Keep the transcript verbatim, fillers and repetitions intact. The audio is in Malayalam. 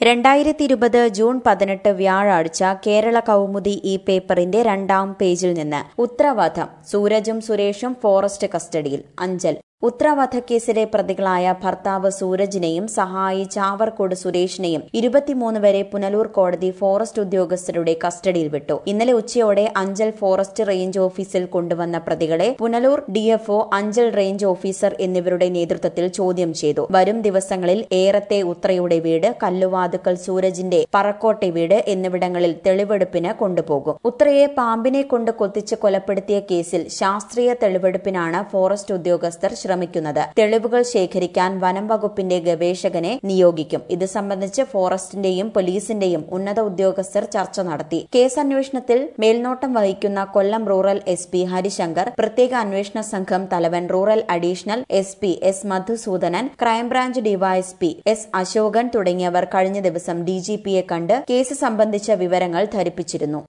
രണ്ടായിരത്തി ഇരുപത് ജൂൺ പതിനെട്ട് വ്യാഴാഴ്ച കേരള കൗമുദി ഈ പേപ്പറിന്റെ രണ്ടാം പേജിൽ നിന്ന് ഉത്തരവാദം സൂരജും സുരേഷും ഫോറസ്റ്റ് കസ്റ്റഡിയിൽ അഞ്ചൽ ഉത്തരവധക്കേസിലെ പ്രതികളായ ഭർത്താവ് സൂരജിനെയും സഹായി ചാവർക്കോട് സുരേഷിനെയും ഇരുപത്തിമൂന്ന് വരെ പുനലൂർ കോടതി ഫോറസ്റ്റ് ഉദ്യോഗസ്ഥരുടെ കസ്റ്റഡിയിൽ വിട്ടു. ഇന്നലെ ഉച്ചയോടെ അഞ്ചൽ ഫോറസ്റ്റ് റേഞ്ച് ഓഫീസിൽ കൊണ്ടുവന്ന പ്രതികളെ Punalur DFO, Anchal range officer എന്നിവരുടെ നേതൃത്വത്തിൽ ചോദ്യം ചെയ്തു. വരും ദിവസങ്ങളിൽ ഏറത്തെ ഉത്രയുടെ വീട്, കല്ലുവാതുക്കൽ സൂരജിന്റെ പറക്കോട്ടെ വീട് എന്നിവിടങ്ങളിൽ തെളിവെടുപ്പിന് കൊണ്ടുപോകും. ഉത്രയെ പാമ്പിനെ കൊണ്ട് കൊത്തിച്ച് കൊലപ്പെടുത്തിയ കേസിൽ ശാസ്ത്രീയ തെളിവെടുപ്പിനാണ് ഫോറസ്റ്റ് ഉദ്യോഗസ്ഥർ ശ്രമിക്കുന്നത്. തെളിവുകൾ ശേഖരിക്കാൻ വനം വകുപ്പിന്റെ ഗവേഷകനെ നിയോഗിക്കും. ഇത് സംബന്ധിച്ച് ഫോറസ്റ്റിന്റെയും പോലീസിന്റെയും ഉന്നത ഉദ്യോഗസ്ഥർ ചർച്ച നടത്തി. കേസ് അന്വേഷണത്തിൽ മേൽനോട്ടം വഹിക്കുന്ന കൊല്ലം റൂറൽ എസ് പി ഹരിശങ്കർ, പ്രത്യേക അന്വേഷണ സംഘം തലവൻ rural additional S P S Madhusoodanan, crime branch DYSP S Ashokan തുടങ്ങിയവർ കഴിഞ്ഞ ദിവസം ഡിജിപിയെ കണ്ട് കേസ് സംബന്ധിച്ച വിവരങ്ങൾ ധരിപ്പിച്ചിരുന്നു.